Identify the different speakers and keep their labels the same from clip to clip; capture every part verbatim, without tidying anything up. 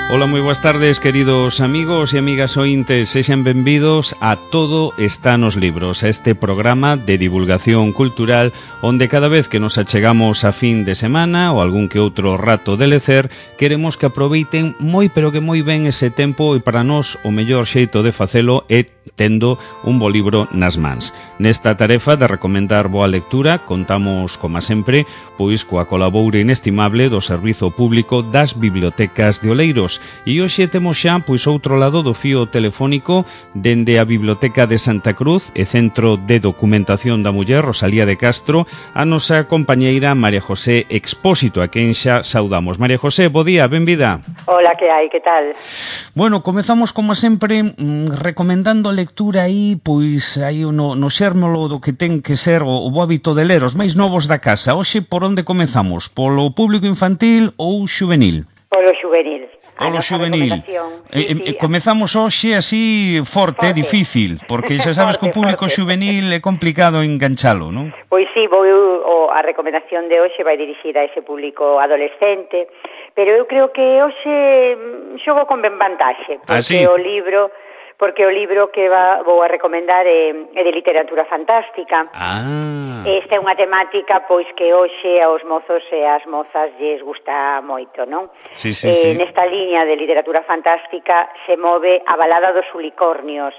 Speaker 1: Ola, moi boas tardes, queridos amigos e amigas ointes. Sexan benvidos a Todo está nos libros, a este programa de divulgación cultural onde cada vez que nos achegamos a fin de semana ou algún que outro rato de lecer, queremos que aproveiten moi pero que moi ben ese tempo, e para nós o mellor xeito de facelo é tendo un bo libro nas mans. Nesta tarefa de recomendar boa lectura contamos, como sempre, pois coa colaboura inestimable do Servizo Público das Bibliotecas de Oleiros. E hoxe temos xa pois outro lado do fío telefónico dende a Biblioteca de Santa Cruz e Centro de Documentación da Muller, Rosalía de Castro, a nosa compañeira María José Expósito, a quen xa saudamos. María José, bo día, benvida.
Speaker 2: Hola, que hai, que tal?
Speaker 1: Bueno, comezamos como sempre mmm, recomendando lectura aí, pois aí no, no xérmolo do que ten que ser o, o bo hábito de ler, os máis novos da casa. Hoxe por onde comezamos? Polo público infantil ou xuvenil?
Speaker 2: Polo xuvenil.
Speaker 1: Polo xuvenil.
Speaker 2: Sí,
Speaker 1: eh,
Speaker 2: sí.
Speaker 1: Eh, comezamos hoxe así forte, forte, difícil, porque xa sabes que o público forte. Xuvenil é complicado enganchalo, non?
Speaker 2: Pois sí, vou, o, a recomendación de hoxe vai dirixida a ese público adolescente, pero eu creo que hoxe xogo con ben vantaxe, porque ah, sí? o libro... porque o libro que va, vou a recomendar é, é de literatura fantástica.
Speaker 1: Ah.
Speaker 2: Esta é unha temática pois que hoxe aos mozos e ás mozas lles gusta moito, non?
Speaker 1: Sí, sí,
Speaker 2: eh,
Speaker 1: sí.
Speaker 2: Nesta liña de literatura fantástica se move A balada dos unicornios.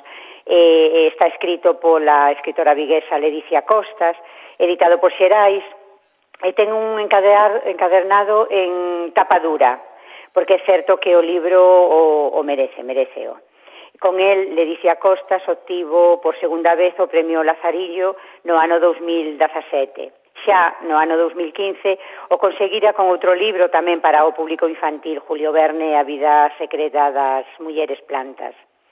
Speaker 2: Eh, está escrito pola escritora viguesa Ledicia Costas, editado por Xerais, e ten un encadear, encadernado en tapa dura, porque é certo que o libro o, o merece, mereceo. Con el, Ledicia Costas obtivo por segunda vez o premio Lazarillo no ano dos mil dezasete. Xa no ano dos mil quince o conseguira con outro libro tamén para o público infantil, Julio Verne, A vida secreta das mulleres plantas.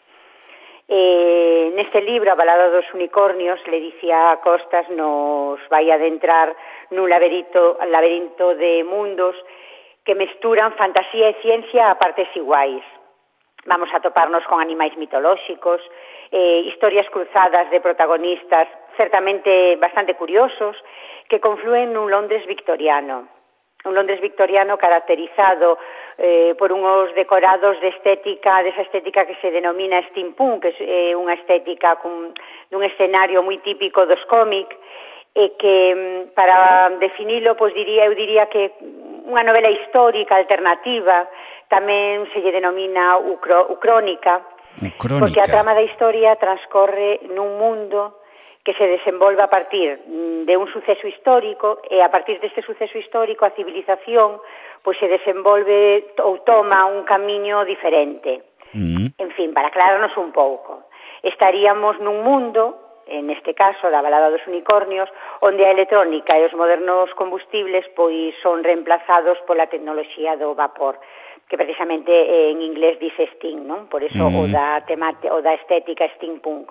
Speaker 2: Eh, neste libro, A balada dos unicornios, Ledicia Costas nos vai adentrar nun laberinto, laberinto de mundos que mesturan fantasía e ciencia a partes iguais. Vamos a toparnos con animais mitolóxicos, eh, historias cruzadas de protagonistas certamente bastante curiosos que conflúen nun Londres victoriano. Un Londres victoriano caracterizado eh, por unhos decorados de estética, desa estética que se denomina steampunk, que é eh, unha estética cun, dun escenario moi típico dos cómic, e que para definilo, pois diría, eu diría que unha novela histórica alternativa. Tamén se lle denomina ucro, ucrónica,
Speaker 1: ucrónica,
Speaker 2: porque a trama da historia transcorre nun mundo que se desenvolve a partir de un suceso histórico, e a partir deste suceso histórico a civilización pois se desenvolve ou toma un camiño diferente. Mm. En fin, para aclararnos un pouco, estaríamos nun mundo, en este caso da balada dos unicornios, onde a electrónica e os modernos combustibles pois son reemplazados pola tecnoloxía do vapor, que precisamente en inglés dice steam, non? Por eso mm. o da temate, o da estética steampunk.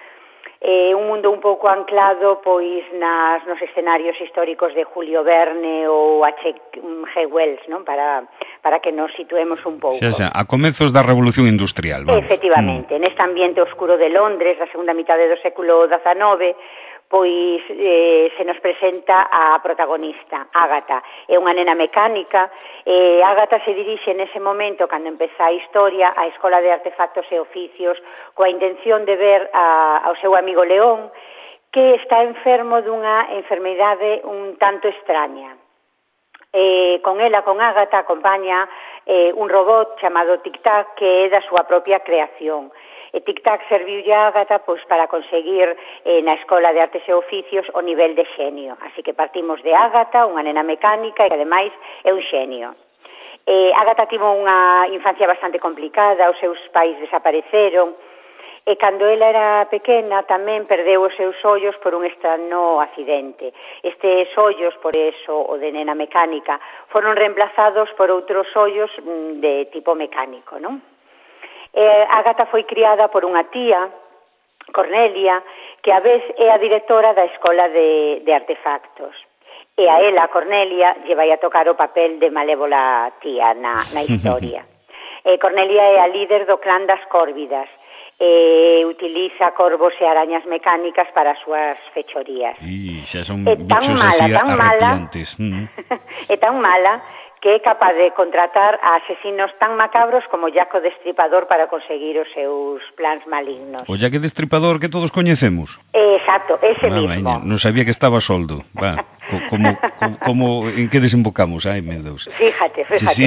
Speaker 2: É eh, un mundo un pouco anclado pois nas nos escenarios históricos de Julio Verne ou H G Wells, non? Para para que nos situemos un pouco.
Speaker 1: Xa, xa, a comezos da Revolución Industrial, vamos.
Speaker 2: Efectivamente, mm. neste ambiente oscuro de Londres, da segunda mitade do século dezanove, pois eh, se nos presenta a protagonista, Ágata. É unha nena mecánica, e Ágata se dirixe nese momento, cando empeza a historia, á Escola de Artefactos e Oficios, coa intención de ver a, ao seu amigo León, que está enfermo dunha enfermidade un tanto extraña. Eh, con ela, con Ágata, acompaña eh, un robot chamado Tic-Tac, que é da súa propia creación. E Tic-Tac serviulle a Ágata pois, para conseguir eh, na Escola de Artes e Oficios o nivel de xenio. Así que partimos de Ágata, unha nena mecánica e que ademais é un xenio. Eh, Ágata tivo unha infancia bastante complicada, os seus pais desapareceron, e cando ela era pequena tamén perdeu os seus ollos por un extraño accidente. Estes ollos, por eso o de nena mecánica, foron reemplazados por outros ollos de tipo mecánico, non? Eh, Ágata foi criada por unha tía, Cornelia, que a vez é a directora da Escola de, de Artefactos. E a ela, Cornelia, lle vai a tocar o papel de malévola tía na, na historia. eh, Cornelia é a líder do clan das Córvidas, e utiliza corvos e arañas mecánicas para as súas fechorías.
Speaker 1: E xa son
Speaker 2: é tan
Speaker 1: bichos
Speaker 2: mala,
Speaker 1: así
Speaker 2: tan
Speaker 1: arrepiantes.
Speaker 2: Mala, mm. É tan mala que é capaz de contratar a asesinos tan macabros como Jack o Destripador para conseguir os seus plans malignos.
Speaker 1: O Jack o Destripador que todos coñecemos.
Speaker 2: Exacto, ese
Speaker 1: ah,
Speaker 2: mismo.
Speaker 1: Maña, non sabía que estaba a soldo. Va, co, como, como, como, en que desembocamos? Ai, meu Deus.
Speaker 2: Fíjate, fíjate.
Speaker 1: Sí, sí.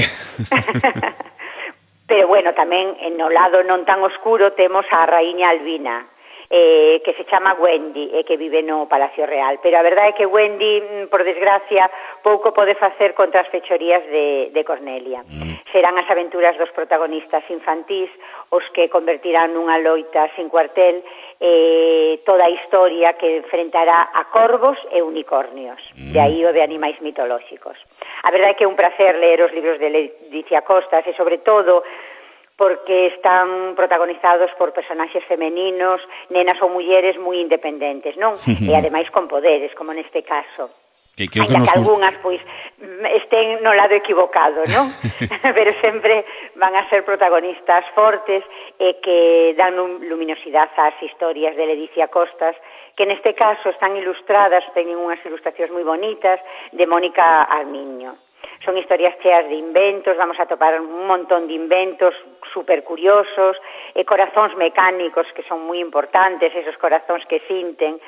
Speaker 2: Pero bueno, tamén no lado non tan oscuro temos a raíña Albina, eh, que se chama Wendy e que vive no Palacio Real. Pero a verdade é que Wendy, por desgracia, pouco pode facer contra as fechorías de, de Cornelia. Mm. Serán as aventuras dos protagonistas infantís os que convertirán nunha loita sin cuartel eh, toda a historia que enfrentará a corvos e unicornios. Mm. De aí o de animais mitolóxicos. A verdade é que é un placer ler os libros de Leticia Costas e, sobre todo, porque están protagonizados por personaxes femeninos, nenas ou mulleres moi independentes, non? E ademais con poderes, como neste caso.
Speaker 1: Que, que, que,
Speaker 2: Ainda que algunhas, pois, estén no lado equivocado, non? Pero sempre van a ser protagonistas fortes e que dan luminosidade ás historias de Leticia Costas, que neste caso están ilustradas, teñen unhas ilustracións moi bonitas, de Mónica Armiño. Son historias cheas de inventos, vamos a topar un montón de inventos super curiosos, e corazóns mecánicos que son moi importantes, esos corazóns que sinten,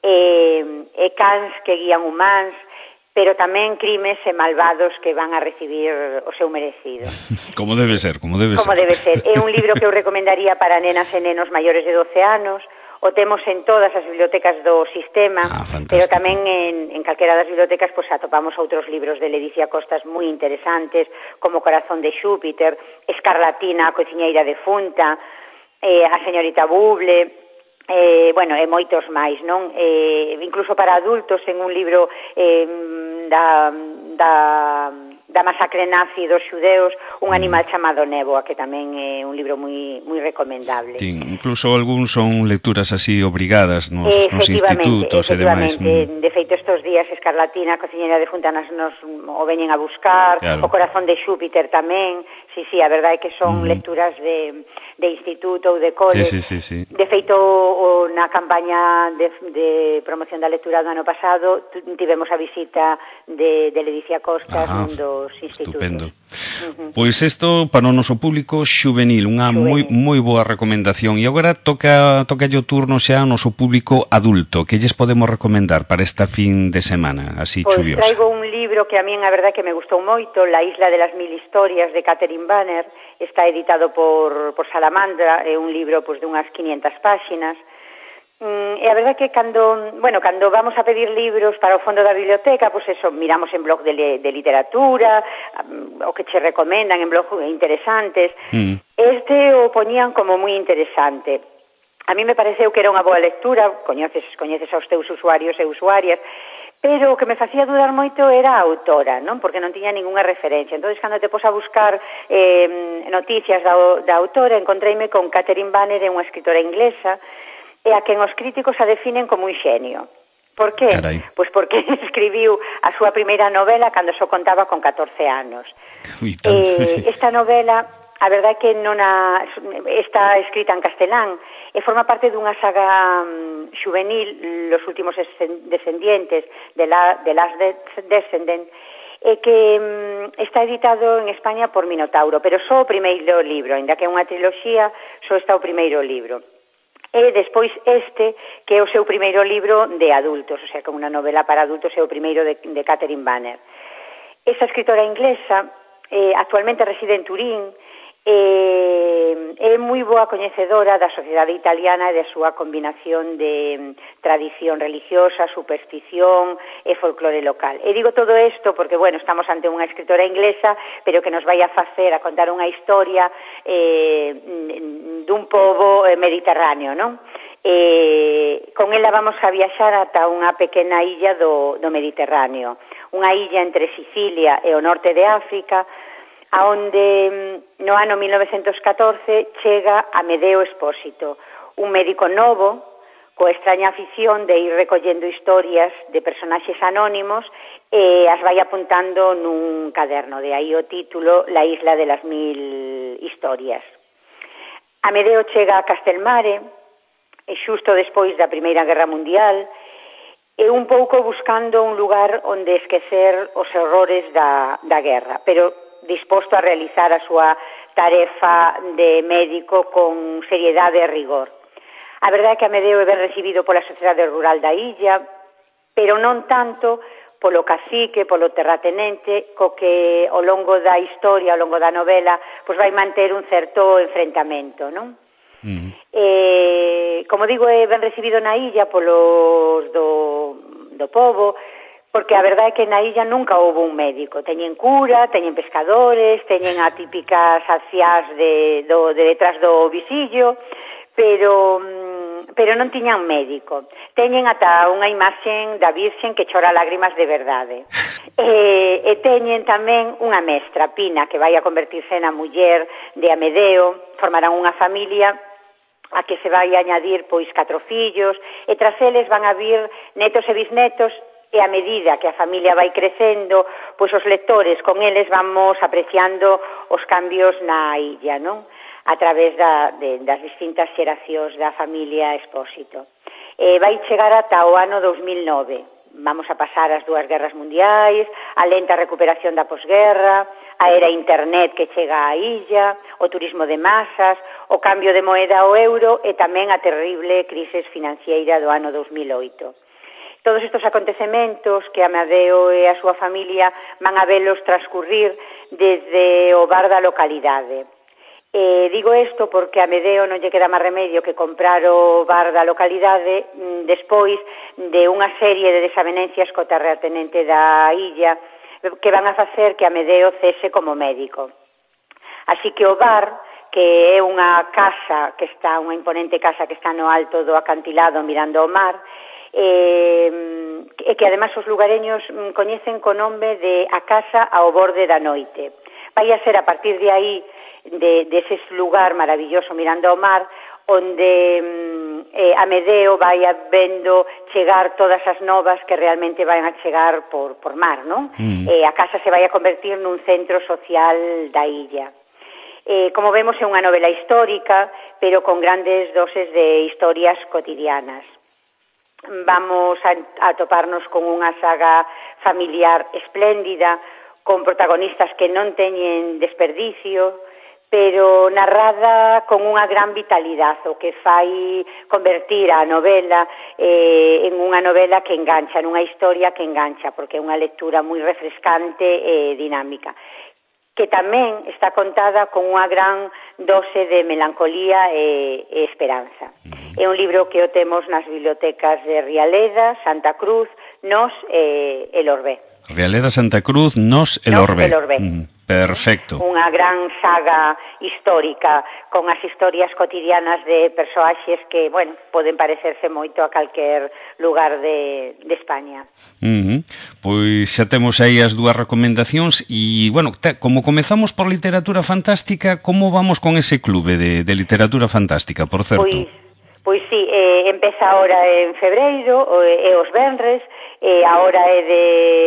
Speaker 2: e, e cans que guían humáns, pero tamén crimes e malvados que van a recibir o seu merecido.
Speaker 1: Como debe ser, como debe
Speaker 2: como
Speaker 1: ser.
Speaker 2: Debe ser. É un libro que eu recomendaría para nenas e nenos maiores de doce anos, o temos en todas as bibliotecas do sistema,
Speaker 1: ah,
Speaker 2: pero tamén en, en calquera das bibliotecas pois atopamos outros libros de Leticia Costas moi interesantes, como Corazón de Xúpiter, Escarlatina, a cociñeira defunta, eh, a señorita Buble, eh, bueno, e moitos máis, non? Eh, incluso para adultos, en un libro eh, da... da da masacre nazi dos xudeus, un animal chamado Néboa, que tamén é un libro moi moi recomendable.
Speaker 1: Sí, incluso algúns son lecturas así obrigadas nos, nos institutos e demais.
Speaker 2: Mm. De feito, estes días Escarlatina, a cociñeira defunta, nos, nos o veñen a buscar, claro. O Corazón de Xúpiter tamén. Sí, sí, a verdade é que son mm. lecturas de, de instituto ou de cole.
Speaker 1: Sí, sí, sí, sí.
Speaker 2: De feito, o, na campaña de, de promoción da lectura do ano pasado, tivemos a visita de, de Leticia Costas, ah, un dos institutos.
Speaker 1: Estupendo. Uh-huh. Pois isto para o noso público xuvenil, unha moi moi boa recomendación. E agora toca toca o turno xa ao noso público adulto. Que lles podemos recomendar para esta fin de semana, así
Speaker 2: pois
Speaker 1: chuviosa?
Speaker 2: Traigo un libro que a min a verdade que me gustou moito, La isla de las mil historias, de Catherine Banner. Está editado por, por Salamandra, é un libro pois, de unhas quinientas páxinas. E a verdade que cando, bueno, cando vamos a pedir libros para o fondo da biblioteca, pois eso, miramos en blog de, de literatura, o que che recomendan en blog interesantes. Mm. Este o poñían como moi interesante. A mí me pareceu que era unha boa lectura, coñeces, coñeces aos teus usuarios e usuarias, pero o que me facía dudar moito era a autora, non? Porque non tiña ningunha referencia. Entón, cando te pos a buscar eh, noticias da, da autora, encontreime con Catherine Banner, unha escritora inglesa, e a quen os críticos a definen como un xenio. Por que?
Speaker 1: Carai.
Speaker 2: Pois porque escribiu a súa primeira novela cando só contaba con catorce anos.
Speaker 1: Ui,
Speaker 2: eh, esta novela, a verdade é que non a, está escrita en castelán e forma parte dunha saga um, juvenil, Los últimos descendientes, de, la, de Last Descendant, e que um, está editado en España por Minotauro, pero só o primeiro libro, ainda que é unha triloxía, só está o primeiro libro. E despois este, que é o seu primeiro libro de adultos, o sea, como unha novela para adultos, é o primeiro de, de Catherine Banner. Esa escritora inglesa eh, actualmente reside en Turín, eh, é moi boa coñecedora da sociedade italiana e da súa combinación de um, tradición religiosa, superstición e folclore local. E digo todo isto porque, bueno, estamos ante unha escritora inglesa, pero que nos vai a facer a contar unha historia eh, dun pobo mediterráneo, non? Eh, con ela vamos a viaxar ata unha pequena illa do, do Mediterráneo, unha illa entre Sicilia e o norte de África, aonde no ano mil novecentos catorce chega Amedeo Espósito, un médico novo, coa extraña afición de ir recollendo historias de personaxes anónimos e as vai apuntando nun caderno, de aí o título La isla de las mil historias. Amedeo chega a Castelmare, e xusto despois da Primeira Guerra Mundial, e un pouco buscando un lugar onde esquecer os horrores da, da guerra, pero disposto a realizar a súa tarefa de médico con seriedade e rigor. A verdade é que Amedeo é ben recibido pola sociedade rural da illa, pero non tanto polo cacique, polo terratenente, co que ao longo da historia, ao longo da novela, pois vai manter un certo enfrentamento, non? Mm. Eh, como digo, é ben recibido na illa polos do, do povo, porque a verdade é que na illa nunca houve un médico. Teñen cura, teñen pescadores, teñen a típicas anciás de, do, de detrás do visillo, pero... pero non tiñan médico. Teñen ata unha imaxen da Virxen que chora lágrimas de verdade. E, e teñen tamén unha mestra, Pina, que vai a convertirse na muller de Amedeo, formarán unha familia a que se vai a añadir pois catro fillos, e tras eles van a vir netos e bisnetos, e a medida que a familia vai crecendo, pois os lectores con eles vamos apreciando os cambios na illa, non? A través da, de, das distintas xeracións da familia Expósito. Eh, vai chegar ata o ano dos mil nove. Vamos a pasar as dúas guerras mundiais, a lenta recuperación da posguerra, a era internet que chega á illa, o turismo de masas, o cambio de moeda ao euro e tamén a terrible crise financiera do ano dos mil oito. Todos estes acontecementos que Amedeo e a súa familia van a velos transcurrir desde o bar da localidade. Eh, digo isto porque a Amedeo non lle queda máis remedio que comprar o bar da localidade mm, despois de unha serie de desavenencias co terratenente da illa que van a facer que Amedeo cese como médico. Así que o bar, que é unha casa que está, unha imponente casa que está no alto do acantilado mirando ao mar, e eh, que ademais os lugareños mm, coñecen co nome de a casa ao borde da noite. Vai a ser a partir de aí de, de ese lugar maravilloso mirando ao mar, onde eh, Amedeo vai a vendo chegar todas as novas que realmente van a chegar por, por mar, non? Mm. Eh, a casa se vai a convertir nun centro social da illa. Eh, como vemos, é unha novela histórica, pero con grandes doses de historias cotidianas. Vamos a, a toparnos con unha saga familiar espléndida, con protagonistas que non teñen desperdicio, pero narrada con unha gran vitalidade, o que fai convertir a novela eh, en unha novela que engancha, nunha historia que engancha, porque é unha lectura moi refrescante e dinámica, que tamén está contada con unha gran dose de melancolía e, e esperanza. É un libro que o temos nas bibliotecas de Rialeda, Santa Cruz, Nos e El Orbé.
Speaker 1: Rialeda, Santa Cruz, Nos e El Orbé.
Speaker 2: El Orbé.
Speaker 1: Mm, perfecto.
Speaker 2: Unha gran saga histórica con as historias cotidianas de persoaxes que, bueno, poden parecerse moito a calquer lugar de, de España.
Speaker 1: Uh-huh. Pois xa temos aí as dúas recomendacións e, bueno, te, como comezamos por literatura fantástica, como vamos con ese clube de, de literatura fantástica, por certo?
Speaker 2: Pois, pois sí, eh, empeza ahora en febreiro, e os venres, e a hora é de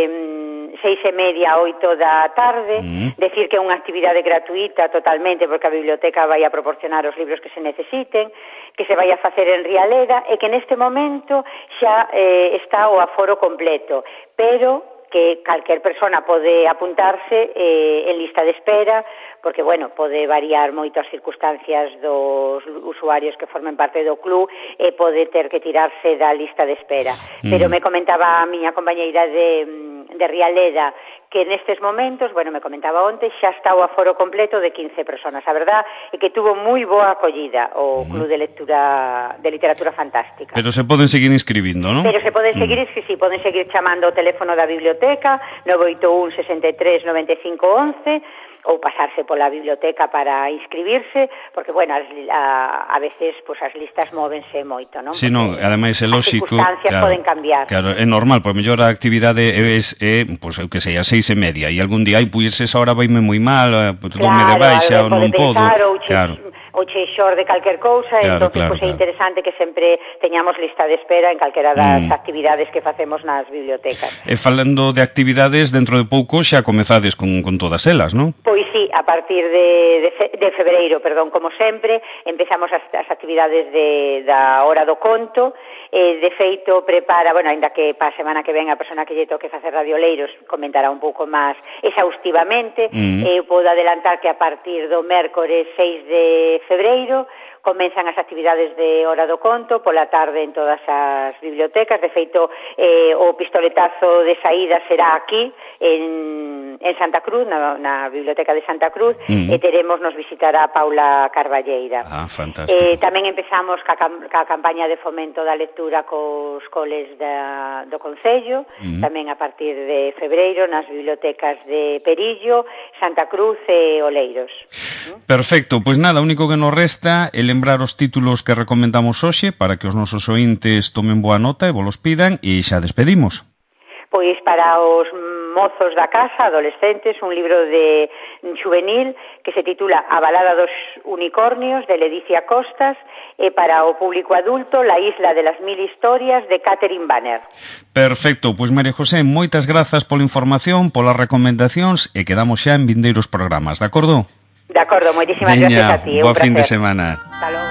Speaker 2: mm, seis e media a oito da tarde, mm. decir que é unha actividade gratuita totalmente, porque a biblioteca vai a proporcionar os libros que se necesiten, que se vai a facer en Rialeda, e que neste momento xa eh, está o aforo completo, pero que calquer persona pode apuntarse eh, en lista de espera, porque, bueno, pode variar moito as circunstancias dos usuarios que formen parte do club e pode ter que tirarse da lista de espera. Mm. Pero me comentaba a miña compañeira de, de Rialeda que nestes momentos, bueno, me comentaba onte, xa está o aforo completo de quince personas. A verdad é que tuvo moi boa acollida o mm. Club de Lectura de Literatura Fantástica.
Speaker 1: Pero se poden seguir inscribindo, non?
Speaker 2: Pero se poden seguir, mm. sí, sí, poden seguir chamando o teléfono da biblioteca nove oito un, sesenta e tres, noventa e cinco, once, ou pasarse pola biblioteca para inscribirse, porque, bueno, as, a, a veces pues, as listas móvense moito, non?
Speaker 1: Sí, non, ademais é lóxico,
Speaker 2: as circunstancias
Speaker 1: claro,
Speaker 2: poden cambiar.
Speaker 1: Claro, é normal, por mellor a actividade é, é pois, eu que sei, a seis e media, e algún día, ai, pois esa hora vaime moi mal, pues, claro, me de baixa, ou non podo.
Speaker 2: Ou che, claro. ou che xor de calquer cousa,
Speaker 1: claro,
Speaker 2: entón,
Speaker 1: claro,
Speaker 2: pues, é
Speaker 1: claro.
Speaker 2: interesante que sempre teñamos lista de espera en calquera das mm. actividades que facemos nas bibliotecas.
Speaker 1: E falando de actividades, dentro de pouco xa comezades con, con todas elas, non?
Speaker 2: Pois sí, a partir de, de, de febreiro, perdón, como sempre, empezamos as, as actividades de, da hora do conto, eh, de feito prepara, bueno, ainda que pa semana que ven a persona que lle toque facer radioleiros comentará un pouco máis exhaustivamente, mm. eh, podo adelantar que a partir do mércores seis de febreiro comenzan as actividades de Hora do Conto, pola tarde en todas as bibliotecas. De feito, eh, o pistoletazo de saída será aquí, en, en Santa Cruz, na, na Biblioteca de Santa Cruz, mm. e teremos, nos visitará Paula Carballeira.
Speaker 1: Ah, fantástico.
Speaker 2: Eh, tamén empezamos ca, ca campaña de fomento da lectura cos coles da, do Concello, mm. tamén a partir de febreiro, nas bibliotecas de Perillo, Santa Cruz e Oleiros.
Speaker 1: Perfecto, pois nada, o único que nos resta é lembrar os títulos que recomendamos hoxe para que os nosos ointes tomen boa nota e vos los pidan e xa despedimos.
Speaker 2: Pois para os mozos da casa, adolescentes, un libro de juvenil que se titula A balada dos unicornios, de Ledicia Costas, e para o público adulto, La isla de las mil historias, de Catherine Banner.
Speaker 1: Perfecto, pois María José, moitas grazas pola información, polas recomendacións, e quedamos xa en vindeiros programas, de acordo?
Speaker 2: De acordo, moitísimas gracias a ti.
Speaker 1: Boa fin de semana.
Speaker 2: Hasta logo.